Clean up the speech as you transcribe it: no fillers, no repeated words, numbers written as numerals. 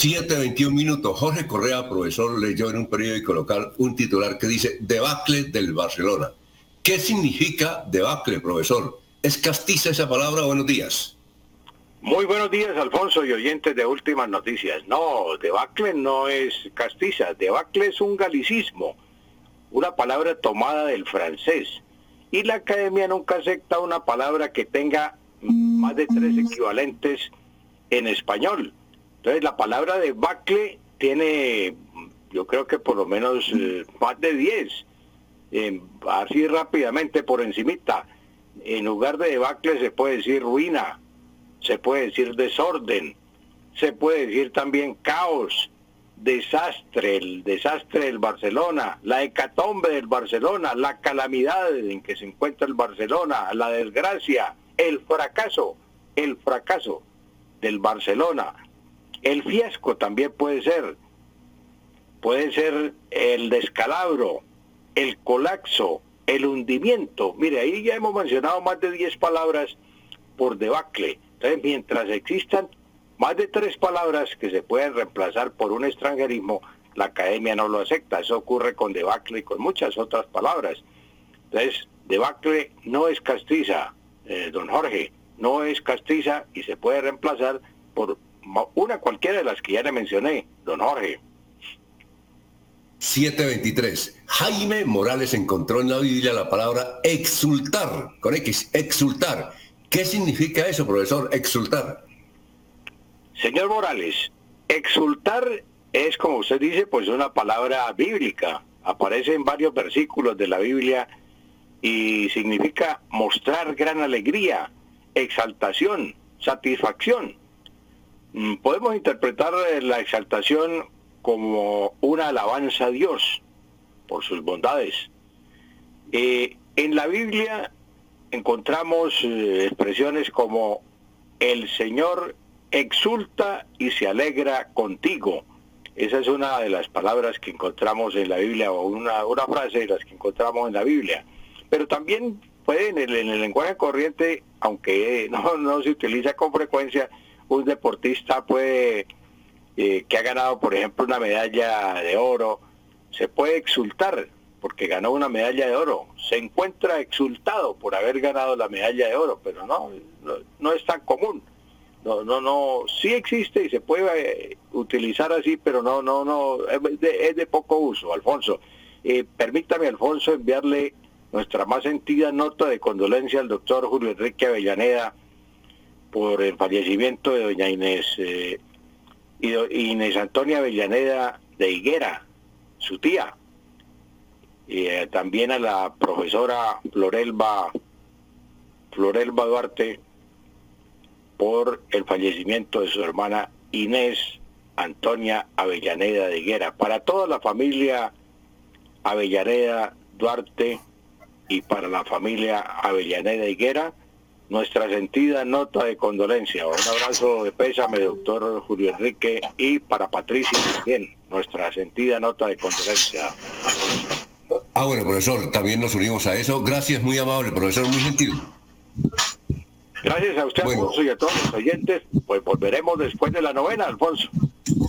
7:21. Jorge Correa, profesor, leyó en un periódico local un titular que dice debacle del Barcelona. ¿Qué significa debacle, profesor? ¿Es castiza esa palabra? Buenos días. Muy buenos días, Alfonso, y oyentes de Últimas Noticias. No, debacle no es castiza, debacle es un galicismo, una palabra tomada del francés. Y la academia nunca acepta una palabra que tenga más de 3 equivalentes en español. Entonces la palabra debacle tiene, yo creo que por lo menos más de 10. Así rápidamente por encimita. En lugar de debacle se puede decir ruina, se puede decir desorden, se puede decir también caos, desastre, el desastre del Barcelona, la hecatombe del Barcelona, la calamidad en que se encuentra el Barcelona, la desgracia, el fracaso del Barcelona. El fiasco también puede ser el descalabro, el colapso, el hundimiento. Mire, ahí ya hemos mencionado más de 10 palabras por debacle. Entonces, mientras existan más de 3 palabras que se pueden reemplazar por un extranjerismo, la academia no lo acepta. Eso ocurre con debacle y con muchas otras palabras. Entonces, debacle no es castiza, don Jorge, no es castiza y se puede reemplazar por una cualquiera de las que ya le mencioné, don Jorge. 7:23. Jaime Morales encontró en la Biblia la palabra exultar, con X, exultar. ¿Qué significa eso, profesor, exultar? Señor Morales, exultar es, como usted dice, pues una palabra bíblica. Aparece en varios versículos de la Biblia y significa mostrar gran alegría, exaltación, satisfacción. Podemos interpretar la exaltación como una alabanza a Dios por sus bondades. En la Biblia encontramos expresiones como el Señor exulta y se alegra contigo. Esa es una de las palabras que encontramos en la Biblia, o una frase de las que encontramos en la Biblia. Pero también puede en el lenguaje corriente, aunque no se utiliza con frecuencia, un deportista puede que ha ganado, por ejemplo, una medalla de oro, se puede exultar porque ganó una medalla de oro, se encuentra exultado por haber ganado la medalla de oro, pero no es tan común. Sí existe y se puede utilizar así, pero es de poco uso, Alfonso. Permítame, Alfonso, enviarle nuestra más sentida nota de condolencia al doctor Julio Enrique Avellaneda por el fallecimiento de doña Inés Antonia Avellaneda de Higuera, su tía, y también a la profesora Florelba Duarte por el fallecimiento de su hermana Inés Antonia Avellaneda de Higuera. Para toda la familia Avellaneda Duarte y para la familia Avellaneda Higuera, nuestra sentida nota de condolencia. Un abrazo de pésame, doctor Julio Enrique, y para Patricia también, nuestra sentida nota de condolencia. Bueno, profesor, también nos unimos a eso. Gracias, muy amable, profesor, muy gentil. Gracias a usted, Alfonso, y a todos los oyentes. Pues volveremos después de la novena, Alfonso.